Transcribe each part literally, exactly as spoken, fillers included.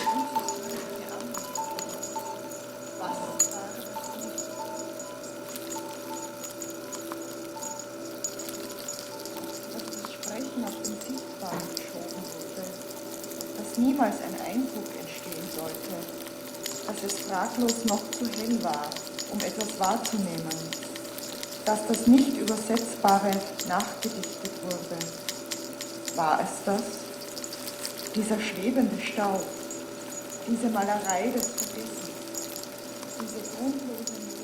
Sprechen auf den Sichtbaren geschoben wurde, dass niemals ein Eindruck entstehen sollte, dass es fraglos noch zu hell war, um etwas wahrzunehmen, dass das Nicht-Übersetzbare nachgedichtet wurde. War es das? Dieser schwebende Staub, diese Malerei des Vergessens, diese grundlose Mühe.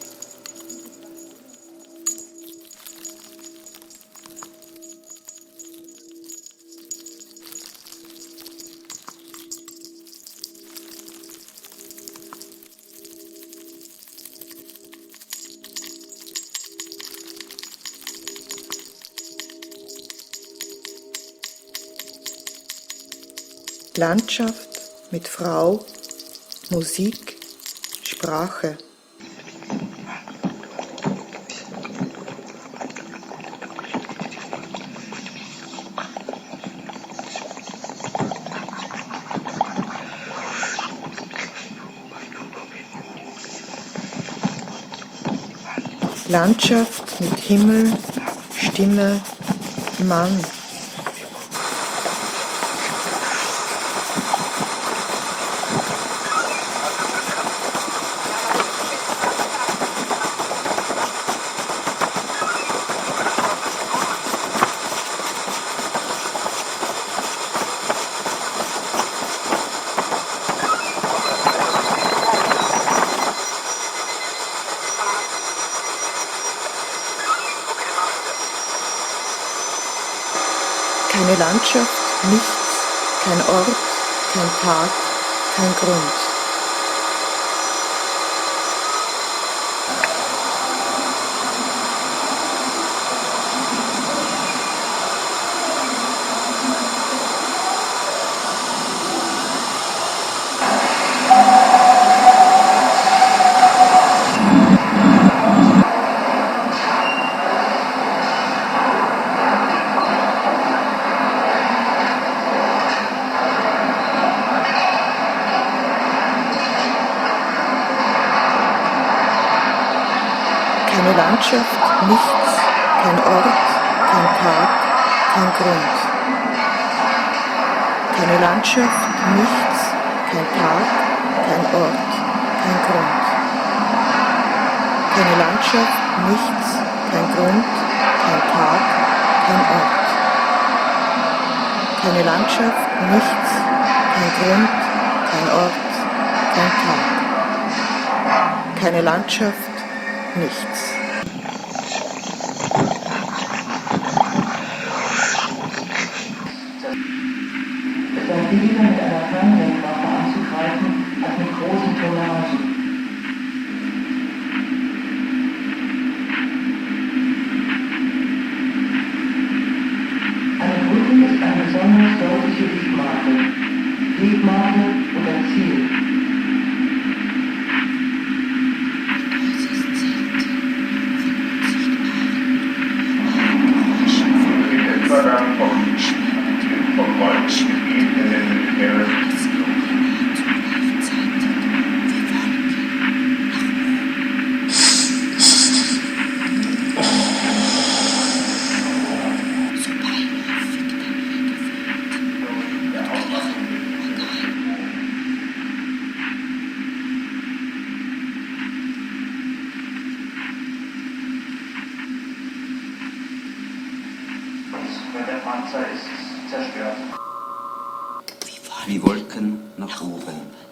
Landschaft mit Frau, Musik, Sprache. Landschaft mit Himmel, Stimme, Mann. Keine Landschaft, nichts, kein Ort, kein Tag, kein Grund. Keine Landschaft, nichts, kein Ort, kein Tag, kein Grund. Keine Landschaft, nichts, kein Tag, kein Ort, kein Grund. Keine Landschaft, nichts, kein Grund, kein Tag, kein Ort. Keine Landschaft, nichts, kein Grund, kein Ort, kein Tag. Keine Landschaft, nichts. Es sei billiger, mit einer Fernsehenwaffe anzugreifen, als mit großen Tonnagen. Eine Brücke ist eine besonders deutliche Wegmarke. Wegmarke oder Ziel. Übergang vom, vom Wolkengebiet in den Meeres. Der Panzer ist zerstört. Wie Wolken nach oben.